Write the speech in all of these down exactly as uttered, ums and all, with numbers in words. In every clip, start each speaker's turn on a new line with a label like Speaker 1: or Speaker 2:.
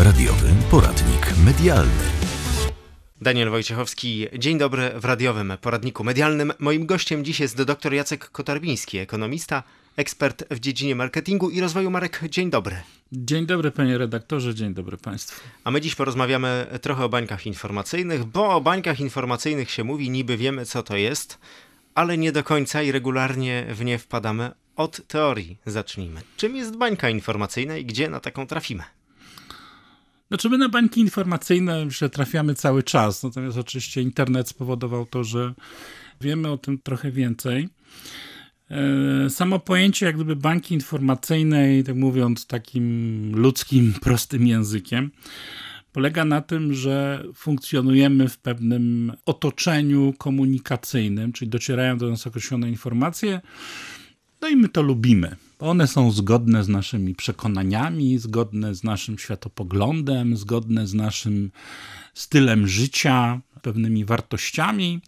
Speaker 1: Radiowy poradnik medialny.
Speaker 2: Daniel Wojciechowski, dzień dobry w radiowym poradniku medialnym. Moim gościem dziś jest dr Jacek Kotarbiński, ekonomista, ekspert w dziedzinie marketingu i rozwoju marek. Dzień dobry.
Speaker 3: Dzień dobry panie redaktorze, dzień dobry państwu.
Speaker 2: A my dziś porozmawiamy trochę o bańkach informacyjnych, bo o bańkach informacyjnych się mówi, niby wiemy co to jest, ale nie do końca i regularnie w nie wpadamy. Od teorii zacznijmy. Czym jest bańka informacyjna i gdzie na taką trafimy?
Speaker 3: Znaczy my na bańki informacyjne myślę, trafiamy cały czas, natomiast oczywiście internet spowodował to, że wiemy o tym trochę więcej. Samo pojęcie jak gdyby bańki informacyjnej, tak mówiąc takim ludzkim, prostym językiem, polega na tym, że funkcjonujemy w pewnym otoczeniu komunikacyjnym, czyli docierają do nas określone informacje, no i my to lubimy. One są zgodne z naszymi przekonaniami, zgodne z naszym światopoglądem, zgodne z naszym stylem życia, pewnymi wartościami.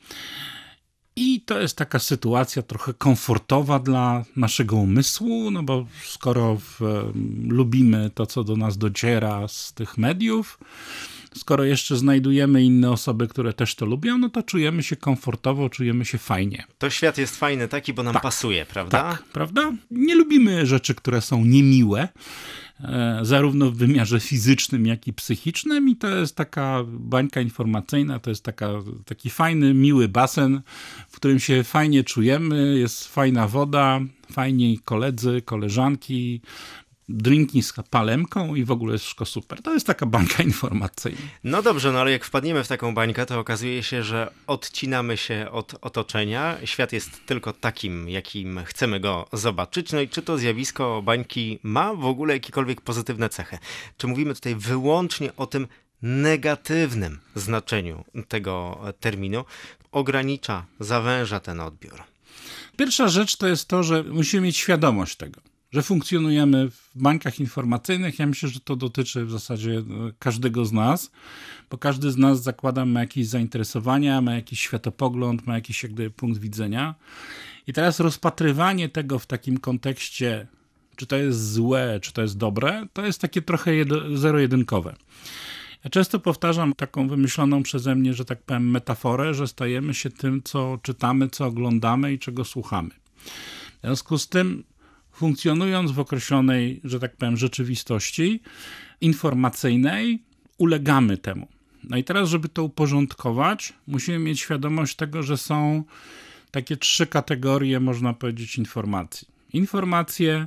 Speaker 3: I to jest taka sytuacja trochę komfortowa dla naszego umysłu, no bo skoro w, lubimy to, co do nas dociera z tych mediów, skoro jeszcze znajdujemy inne osoby, które też to lubią, no to czujemy się komfortowo, czujemy się fajnie.
Speaker 2: To świat jest fajny taki, bo nam
Speaker 3: tak,
Speaker 2: pasuje, prawda?
Speaker 3: Tak, prawda? Nie lubimy rzeczy, które są niemiłe, e, zarówno w wymiarze fizycznym, jak i psychicznym i to jest taka bańka informacyjna, to jest taka, taki fajny, miły basen, w którym się fajnie czujemy, jest fajna woda, fajni koledzy, koleżanki, drinki z palemką i w ogóle jest wszystko super. To jest taka bańka informacyjna.
Speaker 2: No dobrze, no ale jak wpadniemy w taką bańkę, to okazuje się, że odcinamy się od otoczenia. Świat jest tylko takim, jakim chcemy go zobaczyć. No i czy to zjawisko bańki ma w ogóle jakiekolwiek pozytywne cechy? Czy mówimy tutaj wyłącznie o tym negatywnym znaczeniu tego terminu? Ogranicza, zawęża ten odbiór.
Speaker 3: Pierwsza rzecz to jest to, że musimy mieć świadomość tego, że funkcjonujemy w bańkach informacyjnych. Ja myślę, że to dotyczy w zasadzie każdego z nas, bo każdy z nas, zakładam, ma jakieś zainteresowania, ma jakiś światopogląd, ma jakiś jak gdyby punkt widzenia. I teraz rozpatrywanie tego w takim kontekście, czy to jest złe, czy to jest dobre, to jest takie trochę zero-jedynkowe. Ja często powtarzam taką wymyśloną przeze mnie, że tak powiem, metaforę, że stajemy się tym, co czytamy, co oglądamy i czego słuchamy. W związku z tym, funkcjonując w określonej, że tak powiem, rzeczywistości informacyjnej, ulegamy temu. No i teraz, żeby to uporządkować, musimy mieć świadomość tego, że są takie trzy kategorie, można powiedzieć, informacji. Informacje,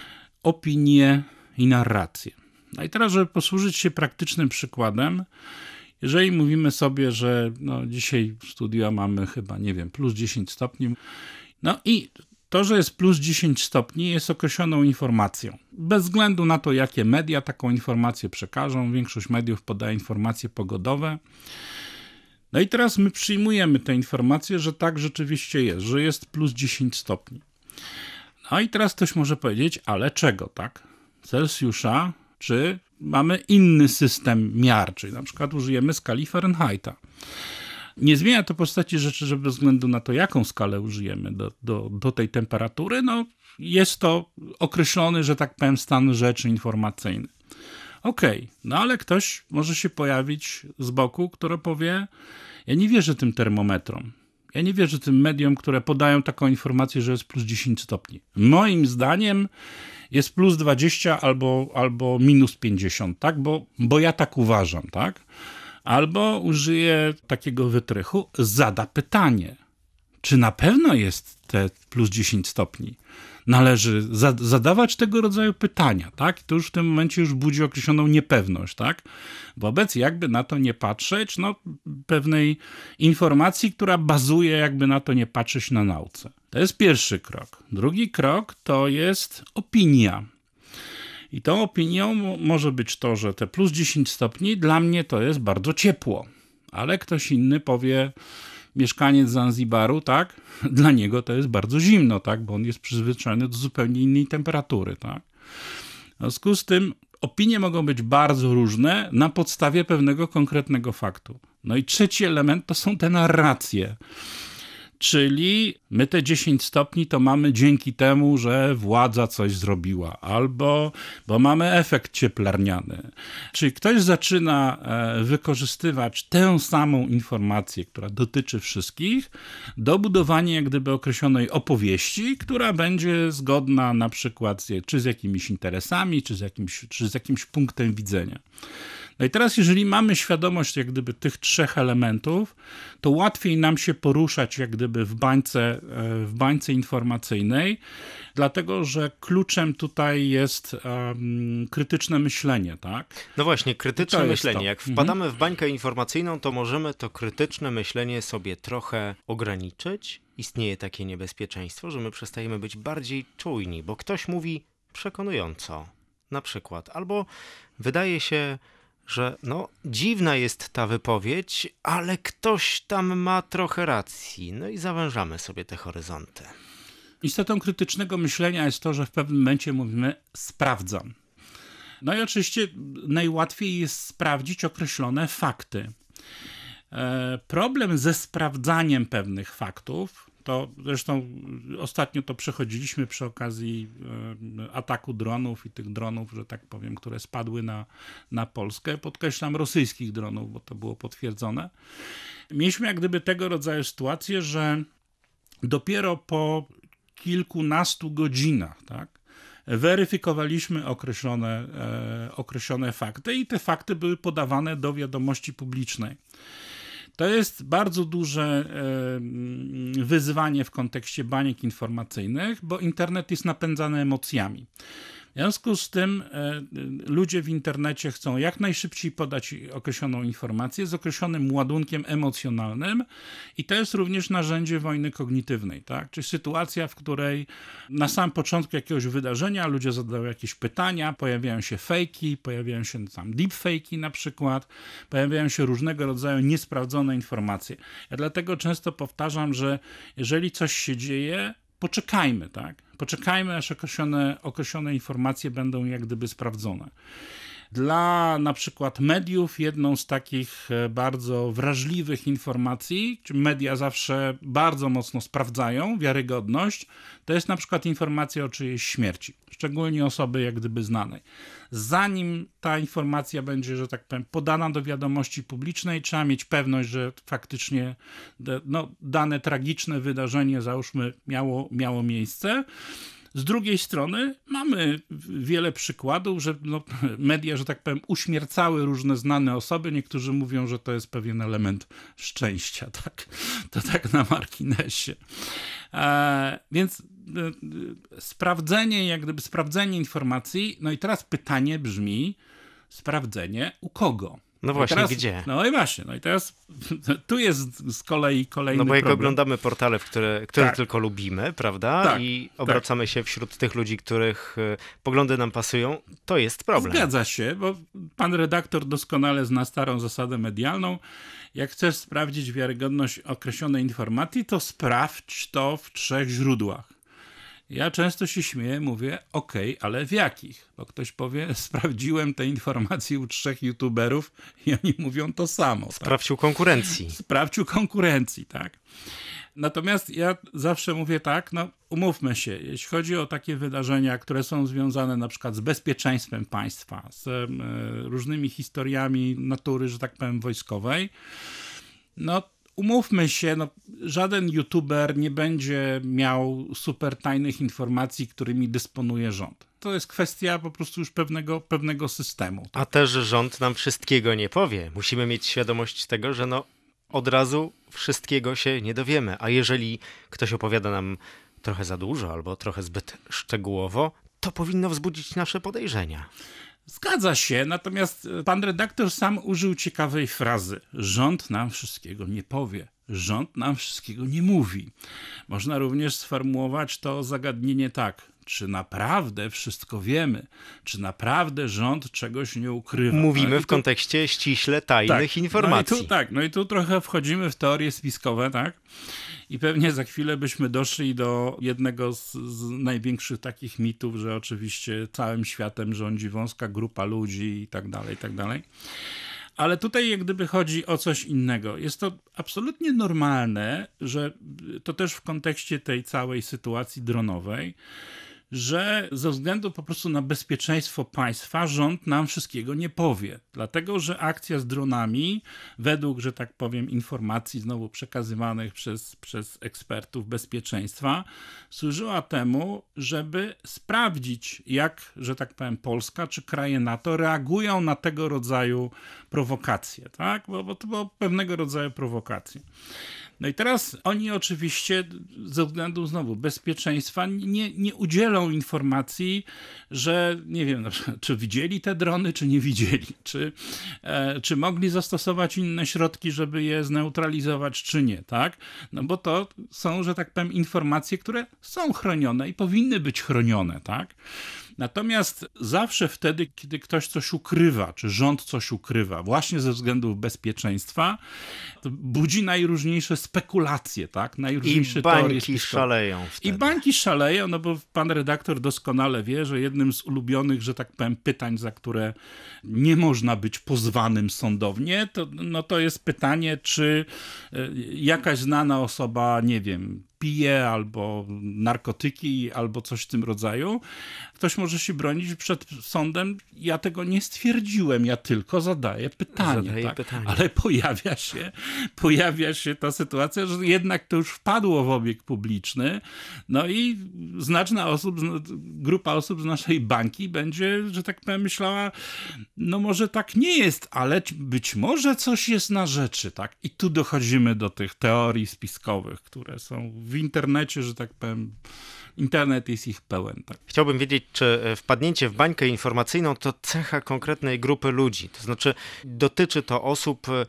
Speaker 3: opinie i narracje. No i teraz, żeby posłużyć się praktycznym przykładem, jeżeli mówimy sobie, że no dzisiaj w studiu mamy chyba, nie wiem, plus dziesięć stopni, no i to, że jest plus dziesięć stopni, jest określoną informacją. Bez względu na to, jakie media taką informację przekażą, większość mediów podaje informacje pogodowe. No i teraz my przyjmujemy tę informację, że tak rzeczywiście jest, że jest plus dziesięć stopni. No i teraz ktoś może powiedzieć, ale czego, tak? Celsjusza, czy mamy inny system miar, czyli na przykład użyjemy skali Fahrenheita. Nie zmienia to postaci rzeczy, że bez względu na to, jaką skalę użyjemy do, do, do tej temperatury, no jest to określony, że tak powiem, stan rzeczy informacyjny. Okej, okay, no ale ktoś może się pojawić z boku, który powie, ja nie wierzę tym termometrom. Ja nie wierzę tym mediom, które podają taką informację, że jest plus dziesięć stopni. Moim zdaniem jest plus dwadzieścia albo, albo minus pięćdziesiąt, tak? Bo, bo ja tak uważam, tak? Albo użyje takiego wytrychu, zada pytanie, czy na pewno jest te plus dziesięć stopni? Należy za- zadawać tego rodzaju pytania, tak? I to już w tym momencie już budzi określoną niepewność, tak? Wobec jakby na to nie patrzeć, no pewnej informacji, która bazuje jakby na to nie patrzeć na nauce. To jest pierwszy krok. Drugi krok to jest opinia. I tą opinią może być to, że te plus dziesięć stopni dla mnie to jest bardzo ciepło, ale ktoś inny powie, mieszkaniec Zanzibaru, tak, dla niego to jest bardzo zimno, tak, bo on jest przyzwyczajony do zupełnie innej temperatury, tak. W związku z tym opinie mogą być bardzo różne na podstawie pewnego konkretnego faktu. No i trzeci element to są te narracje. Czyli my te dziesięć stopni to mamy dzięki temu, że władza coś zrobiła, albo bo mamy efekt cieplarniany. Czyli ktoś zaczyna wykorzystywać tę samą informację, która dotyczy wszystkich, do budowania jak gdyby określonej opowieści, która będzie zgodna na przykład z, czy z jakimiś interesami, czy z jakimś, czy z jakimś punktem widzenia. No i teraz, jeżeli mamy świadomość jak gdyby tych trzech elementów, to łatwiej nam się poruszać jak gdyby w bańce, w bańce informacyjnej, dlatego że kluczem tutaj jest um, krytyczne myślenie, tak?
Speaker 2: No właśnie, krytyczne myślenie.
Speaker 3: To.
Speaker 2: Jak wpadamy w bańkę informacyjną, to możemy to krytyczne myślenie sobie trochę ograniczyć. Istnieje takie niebezpieczeństwo, że my przestajemy być bardziej czujni, bo ktoś mówi przekonująco, na przykład, albo wydaje się, że no dziwna jest ta wypowiedź, ale ktoś tam ma trochę racji. No i zawężamy sobie te horyzonty.
Speaker 3: Istotą krytycznego myślenia jest to, że w pewnym momencie mówimy sprawdzam. No i oczywiście najłatwiej jest sprawdzić określone fakty. E, problem ze sprawdzaniem pewnych faktów, to zresztą ostatnio to przechodziliśmy przy okazji e, ataku dronów i tych dronów, że tak powiem, które spadły na, na Polskę. Podkreślam rosyjskich dronów, bo to było potwierdzone. Mieliśmy jak gdyby tego rodzaju sytuację, że dopiero po kilkunastu godzinach, tak, weryfikowaliśmy określone, e, określone fakty i te fakty były podawane do wiadomości publicznej. To jest bardzo duże e, wyzwanie w kontekście baniek informacyjnych, bo internet jest napędzany emocjami. W związku z tym e, ludzie w internecie chcą jak najszybciej podać określoną informację z określonym ładunkiem emocjonalnym i to jest również narzędzie wojny kognitywnej, tak? Czyli sytuacja, w której na samym początku jakiegoś wydarzenia ludzie zadają jakieś pytania, pojawiają się fejki, pojawiają się tam deepfake'i na przykład, pojawiają się różnego rodzaju niesprawdzone informacje. Ja dlatego często powtarzam, że jeżeli coś się dzieje, poczekajmy, tak? Poczekajmy, aż określone, określone informacje będą jak gdyby sprawdzone. Dla na przykład mediów jedną z takich bardzo wrażliwych informacji, czy media zawsze bardzo mocno sprawdzają wiarygodność, to jest na przykład informacja o czyjejś śmierci, szczególnie osoby jak gdyby znanej. Zanim ta informacja będzie, że tak powiem, podana do wiadomości publicznej, trzeba mieć pewność, że faktycznie no, dane tragiczne wydarzenie, załóżmy, miało, miało miejsce. Z drugiej strony mamy wiele przykładów, że no, media, że tak powiem, uśmiercały różne znane osoby. Niektórzy mówią, że to jest pewien element szczęścia, tak? To tak na marginesie. E, więc e, sprawdzenie, jak gdyby sprawdzenie informacji, no i teraz pytanie brzmi, sprawdzenie u kogo?
Speaker 2: No właśnie,
Speaker 3: teraz,
Speaker 2: gdzie?
Speaker 3: No i właśnie, no i teraz tu jest z kolei kolejny
Speaker 2: No bo jak
Speaker 3: problem.
Speaker 2: oglądamy portale, w które, które
Speaker 3: tak.
Speaker 2: tylko lubimy, prawda?
Speaker 3: Tak,
Speaker 2: I obracamy tak. się wśród tych ludzi, których y, poglądy nam pasują, to jest problem.
Speaker 3: Zgadza się, bo pan redaktor doskonale zna starą zasadę medialną. Jak chcesz sprawdzić wiarygodność określonej informacji, to sprawdź to w trzech źródłach. Ja często się śmieję, mówię, okej, okay, ale w jakich? Bo ktoś powie, sprawdziłem te informacje u trzech youtuberów i oni mówią to samo.
Speaker 2: Sprawdź
Speaker 3: tak?
Speaker 2: u konkurencji.
Speaker 3: Sprawdź u konkurencji, tak. Natomiast ja zawsze mówię tak, no umówmy się, jeśli chodzi o takie wydarzenia, które są związane na przykład z bezpieczeństwem państwa, z e, różnymi historiami natury, że tak powiem, wojskowej, no umówmy się, no, żaden youtuber nie będzie miał super tajnych informacji, którymi dysponuje rząd. To jest kwestia po prostu już pewnego, pewnego systemu.
Speaker 2: A też rząd nam wszystkiego nie powie. Musimy mieć świadomość tego, że no od razu wszystkiego się nie dowiemy. A jeżeli ktoś opowiada nam trochę za dużo albo trochę zbyt szczegółowo, to powinno wzbudzić nasze podejrzenia.
Speaker 3: Zgadza się, natomiast pan redaktor sam użył ciekawej frazy. Rząd nam wszystkiego nie powie. Rząd nam wszystkiego nie mówi. Można również sformułować to zagadnienie tak. Czy naprawdę wszystko wiemy? Czy naprawdę rząd czegoś nie ukrywa?
Speaker 2: Mówimy
Speaker 3: no
Speaker 2: w tu... kontekście ściśle tajnych
Speaker 3: tak,
Speaker 2: informacji.
Speaker 3: No i tu, tak, no i tu trochę wchodzimy w teorie spiskowe, tak? I pewnie za chwilę byśmy doszli do jednego z, z największych takich mitów, że oczywiście całym światem rządzi wąska grupa ludzi i tak dalej, i tak dalej. Ale tutaj jak gdyby chodzi o coś innego. Jest to absolutnie normalne, że to też w kontekście tej całej sytuacji dronowej, że ze względu po prostu na bezpieczeństwo państwa rząd nam wszystkiego nie powie. Dlatego, że akcja z dronami, według, że tak powiem, informacji znowu przekazywanych przez, przez ekspertów bezpieczeństwa, służyła temu, żeby sprawdzić, jak, że tak powiem, Polska czy kraje NATO reagują na tego rodzaju prowokacje, tak? Bo, bo to było pewnego rodzaju prowokacje. No i teraz oni oczywiście ze względu znowu bezpieczeństwa nie, nie udzielą informacji, że nie wiem, czy widzieli te drony, czy nie widzieli, czy, e, czy mogli zastosować inne środki, żeby je zneutralizować, czy nie, tak? No bo to są, że tak powiem, informacje, które są chronione i powinny być chronione, tak? Natomiast zawsze wtedy, kiedy ktoś coś ukrywa, czy rząd coś ukrywa, właśnie ze względów bezpieczeństwa, to budzi najróżniejsze spekulacje, tak? Najróżniejsze
Speaker 2: I
Speaker 3: teorie
Speaker 2: bańki
Speaker 3: spiskowe.
Speaker 2: szaleją wtedy.
Speaker 3: I bańki szaleją, no bo pan redaktor doskonale wie, że jednym z ulubionych, że tak powiem, pytań, za które nie można być pozwanym sądownie, to, no to jest pytanie, czy jakaś znana osoba, nie wiem, pije albo narkotyki, albo coś w tym rodzaju. Ktoś może się bronić przed sądem. Ja tego nie stwierdziłem, ja tylko zadaję pytanie.
Speaker 2: Zadaję
Speaker 3: tak?
Speaker 2: pytanie.
Speaker 3: Ale pojawia się, pojawia się ta sytuacja, że jednak to już wpadło w obieg publiczny. No i znaczna osób, grupa osób z naszej bańki będzie, że tak powiem, myślała, no może tak nie jest, ale być może coś jest na rzeczy. Tak? I tu dochodzimy do tych teorii spiskowych, które są w internecie, że tak powiem, internet jest ich pełen. Tak.
Speaker 2: Chciałbym wiedzieć, czy wpadnięcie w bańkę informacyjną to cecha konkretnej grupy ludzi. To znaczy dotyczy to osób e,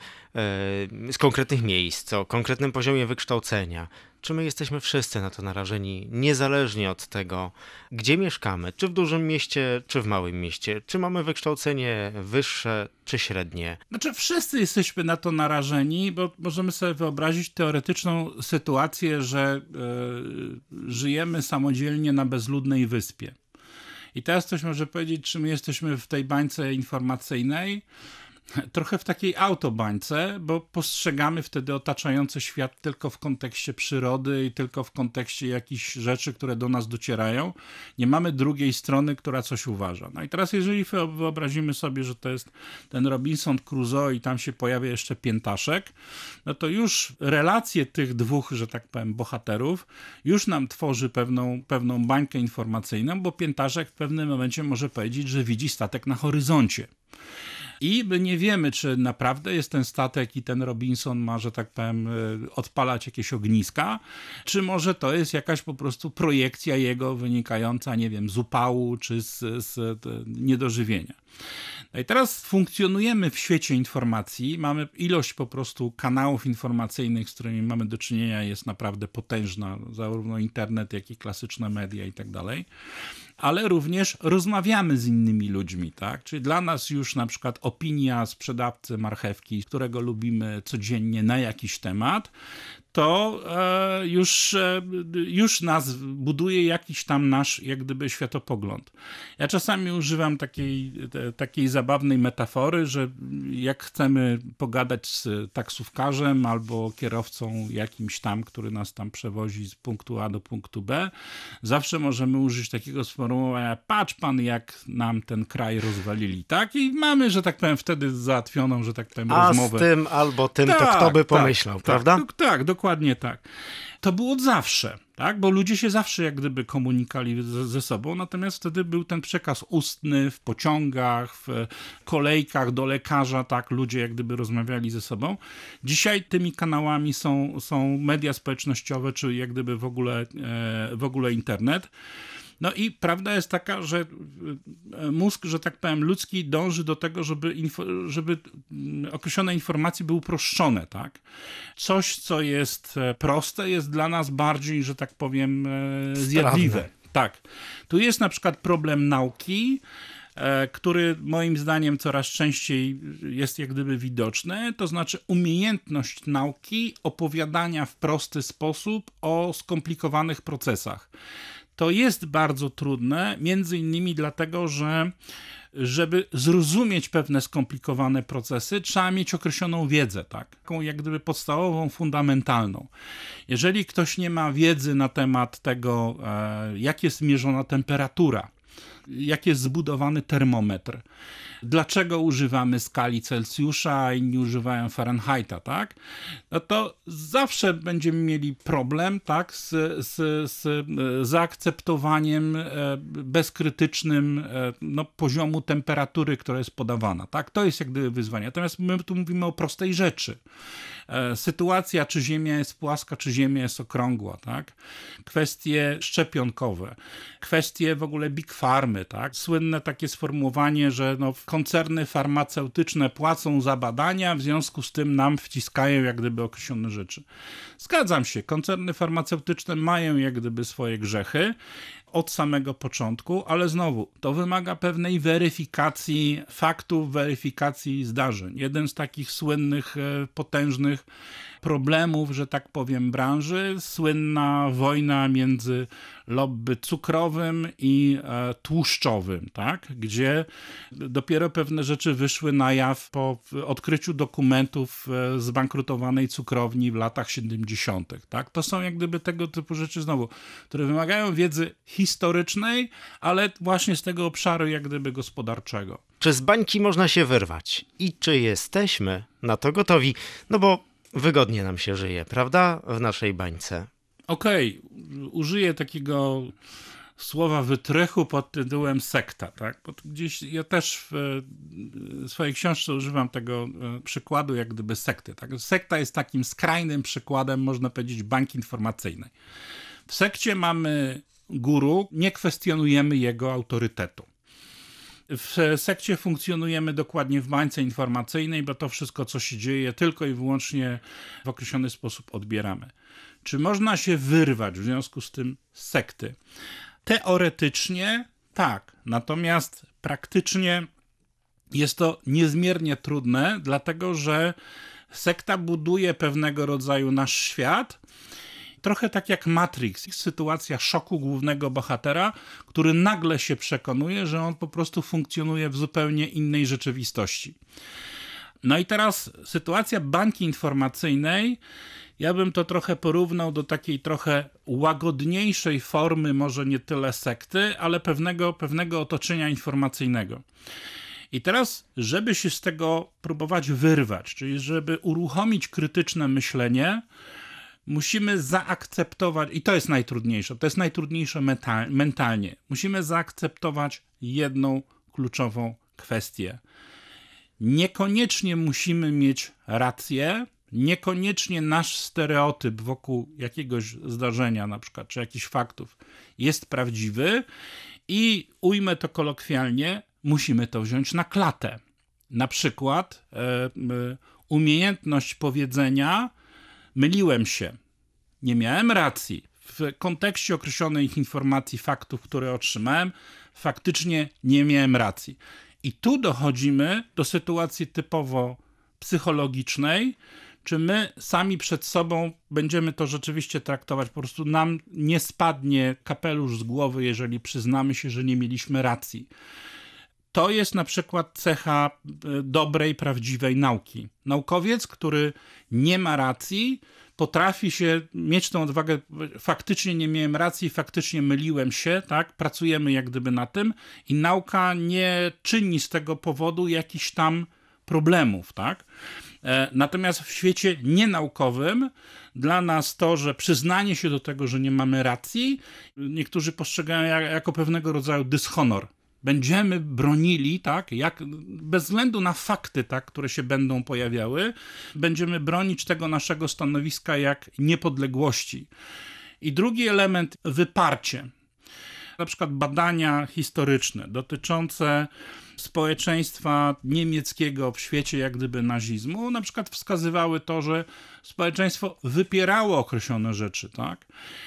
Speaker 2: z konkretnych miejsc, o konkretnym poziomie wykształcenia. Czy my jesteśmy wszyscy na to narażeni, niezależnie od tego, gdzie mieszkamy, czy w dużym mieście, czy w małym mieście, czy mamy wykształcenie wyższe, czy średnie?
Speaker 3: Znaczy wszyscy jesteśmy na to narażeni, bo możemy sobie wyobrazić teoretyczną sytuację, że y, żyjemy samodzielnie na bezludnej wyspie. I teraz ktoś może powiedzieć, czy my jesteśmy w tej bańce informacyjnej, trochę w takiej autobańce, bo postrzegamy wtedy otaczający świat tylko w kontekście przyrody i tylko w kontekście jakichś rzeczy, które do nas docierają. Nie mamy drugiej strony, która coś uważa. No i teraz jeżeli wyobrazimy sobie, że to jest ten Robinson Crusoe i tam się pojawia jeszcze piętaszek, no to już relacje tych dwóch, że tak powiem, bohaterów już nam tworzy pewną, pewną bańkę informacyjną, bo piętaszek w pewnym momencie może powiedzieć, że widzi statek na horyzoncie. I my nie wiemy, czy naprawdę jest ten statek i ten Robinson ma, że tak powiem, odpalać jakieś ogniska, czy może to jest jakaś po prostu projekcja jego wynikająca, nie wiem, z upału, czy z, z niedożywienia. No i teraz funkcjonujemy w świecie informacji, mamy ilość po prostu kanałów informacyjnych, z którymi mamy do czynienia, jest naprawdę potężna, zarówno internet, jak i klasyczne media i tak dalej, ale również rozmawiamy z innymi ludźmi, tak? Czyli dla nas już na przykład opinia sprzedawcy marchewki, którego lubimy codziennie na jakiś temat, to e, już, e, już nas buduje jakiś tam nasz, jak gdyby, światopogląd. Ja czasami używam takiej, te, takiej zabawnej metafory, że jak chcemy pogadać z taksówkarzem albo kierowcą jakimś tam, który nas tam przewozi z punktu A do punktu B, zawsze możemy użyć takiego sformułowania: patrz pan, jak nam ten kraj rozwalili, tak? I mamy, że tak powiem, wtedy załatwioną, że tak powiem,
Speaker 2: A
Speaker 3: rozmowę.
Speaker 2: z tym albo tym,
Speaker 3: tak,
Speaker 2: to kto by
Speaker 3: tak,
Speaker 2: pomyślał,
Speaker 3: tak,
Speaker 2: prawda?
Speaker 3: Tak, tak, dokładnie tak. To było od zawsze, tak? Bo ludzie się zawsze jak gdyby komunikali ze, ze sobą, natomiast wtedy był ten przekaz ustny w pociągach, w kolejkach do lekarza, tak? Ludzie jak gdyby rozmawiali ze sobą. Dzisiaj tymi kanałami są, są media społecznościowe, czy jak gdyby w ogóle, e, w ogóle internet. No i prawda jest taka, że mózg, że tak powiem, ludzki dąży do tego, żeby, info, żeby określone informacje były uproszczone, tak? Coś, co jest proste, jest dla nas bardziej, że tak powiem, zjadliwe. Tak. Tu jest na przykład problem nauki, który moim zdaniem coraz częściej jest jak gdyby widoczny, to znaczy umiejętność nauki opowiadania w prosty sposób o skomplikowanych procesach. To jest bardzo trudne, między innymi dlatego, że żeby zrozumieć pewne skomplikowane procesy, trzeba mieć określoną wiedzę, tak? Taką jak gdyby podstawową, fundamentalną. Jeżeli ktoś nie ma wiedzy na temat tego, jak jest mierzona temperatura, jak jest zbudowany termometr, dlaczego używamy skali Celsjusza, a inni używają Fahrenheita, tak? No to zawsze będziemy mieli problem, tak, z, z, z zaakceptowaniem bezkrytycznym no, poziomu temperatury, która jest podawana, tak? To jest jak gdyby wyzwanie. Natomiast my tu mówimy o prostej rzeczy. Sytuacja, czy Ziemia jest płaska, czy Ziemia jest okrągła, tak? Kwestie szczepionkowe, kwestie w ogóle big farmy, tak? Słynne takie sformułowanie, że no, koncerny farmaceutyczne płacą za badania, w związku z tym nam wciskają jak gdyby określone rzeczy. Zgadzam się, koncerny farmaceutyczne mają jak gdyby swoje grzechy od samego początku, ale znowu, to wymaga pewnej weryfikacji faktów, weryfikacji zdarzeń. Jeden z takich słynnych, potężnych problemów, że tak powiem, branży, słynna wojna między lobby cukrowym i e, tłuszczowym, tak? Gdzie dopiero pewne rzeczy wyszły na jaw po odkryciu dokumentów e, zbankrutowanej cukrowni w latach siedemdziesiątych. Tak? To są jak gdyby tego typu rzeczy znowu, które wymagają wiedzy historycznej, ale właśnie z tego obszaru jak gdyby gospodarczego.
Speaker 2: Czy z bańki można się wyrwać? I czy jesteśmy na to gotowi? No bo wygodnie nam się żyje, prawda? W naszej bańce.
Speaker 3: Okej, okay. Użyję takiego słowa wytrychu pod tytułem sekta, tak? Bo gdzieś ja też w swojej książce używam tego przykładu jak gdyby sekty, tak? Sekta jest takim skrajnym przykładem, można powiedzieć, bańki informacyjnej. W sekcie mamy guru, nie kwestionujemy jego autorytetu. W sekcie funkcjonujemy dokładnie w bańce informacyjnej, bo to wszystko, co się dzieje, tylko i wyłącznie w określony sposób odbieramy. Czy można się wyrwać w związku z tym z sekty? Teoretycznie tak, natomiast praktycznie jest to niezmiernie trudne, dlatego że sekta buduje pewnego rodzaju nasz świat, trochę tak jak Matrix, sytuacja szoku głównego bohatera, który nagle się przekonuje, że on po prostu funkcjonuje w zupełnie innej rzeczywistości. No i teraz sytuacja bańki informacyjnej, ja bym to trochę porównał do takiej trochę łagodniejszej formy, może nie tyle sekty, ale pewnego, pewnego otoczenia informacyjnego. I teraz, żeby się z tego próbować wyrwać, czyli żeby uruchomić krytyczne myślenie, musimy zaakceptować, i to jest najtrudniejsze, to jest najtrudniejsze mental, mentalnie, musimy zaakceptować jedną kluczową kwestię. Niekoniecznie musimy mieć rację, niekoniecznie nasz stereotyp wokół jakiegoś zdarzenia, na przykład, czy jakichś faktów jest prawdziwy i ujmę to kolokwialnie, musimy to wziąć na klatę. Na przykład e, e, umiejętność powiedzenia: myliłem się, nie miałem racji. W kontekście określonych informacji, faktów, które otrzymałem, faktycznie nie miałem racji. I tu dochodzimy do sytuacji typowo psychologicznej, czy my sami przed sobą będziemy to rzeczywiście traktować, po prostu nam nie spadnie kapelusz z głowy, jeżeli przyznamy się, że nie mieliśmy racji. To jest na przykład cecha dobrej, prawdziwej nauki. Naukowiec, który nie ma racji, potrafi się mieć tą odwagę, faktycznie nie miałem racji, faktycznie myliłem się, tak? Pracujemy jak gdyby na tym i nauka nie czyni z tego powodu jakichś tam problemów, tak? Natomiast w świecie nienaukowym dla nas to, że przyznanie się do tego, że nie mamy racji, niektórzy postrzegają jako pewnego rodzaju dyshonor. Będziemy bronili, tak, jak, bez względu na fakty, tak, które się będą pojawiały, będziemy bronić tego naszego stanowiska jak niepodległości. I drugi element, wyparcie. Na przykład badania historyczne dotyczące społeczeństwa niemieckiego w świecie jak gdyby nazizmu, na przykład wskazywały to, że społeczeństwo wypierało określone rzeczy, tak?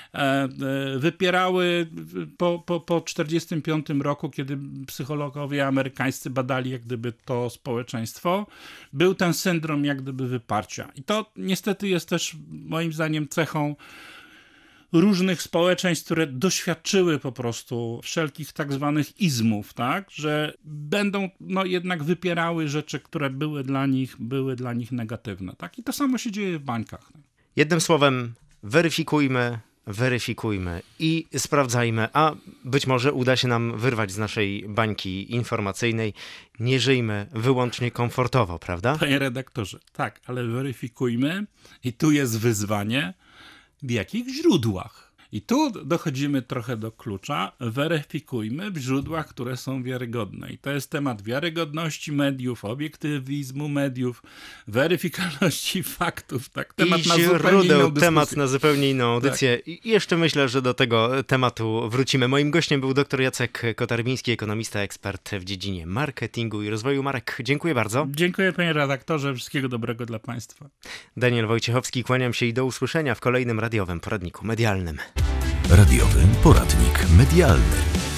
Speaker 3: Wypierały po, po, po czterdziestym piątym roku, kiedy psychologowie amerykańscy badali jak gdyby to społeczeństwo, był ten syndrom jak gdyby wyparcia. I to niestety jest też moim zdaniem cechą różnych społeczeństw, które doświadczyły po prostu wszelkich tak zwanych izmów, tak, że będą no, jednak wypierały rzeczy, które były dla nich, były dla nich negatywne. Tak? I to samo się dzieje w bańkach.
Speaker 2: Jednym słowem, weryfikujmy, weryfikujmy i sprawdzajmy, a być może uda się nam wyrwać z naszej bańki informacyjnej. Nie żyjmy wyłącznie komfortowo, prawda?
Speaker 3: Panie redaktorze, tak, ale weryfikujmy i tu jest wyzwanie, w jakich źródłach. I tu dochodzimy trochę do klucza. Weryfikujmy w źródłach, które są wiarygodne. I to jest temat wiarygodności mediów, obiektywizmu mediów, weryfikalności faktów. Tak? Temat
Speaker 2: I
Speaker 3: na zupełnie inną
Speaker 2: źródeł,
Speaker 3: dyskusję.
Speaker 2: temat na zupełnie inną audycję. Tak. I jeszcze myślę, że do tego tematu wrócimy. Moim gościem był dr Jacek Kotarbiński, ekonomista, ekspert w dziedzinie marketingu i rozwoju marek. Dziękuję bardzo.
Speaker 3: Dziękuję, panie redaktorze. Wszystkiego dobrego dla państwa.
Speaker 2: Daniel Wojciechowski, kłaniam się i do usłyszenia w kolejnym radiowym poradniku medialnym.
Speaker 1: Radiowy poradnik medialny.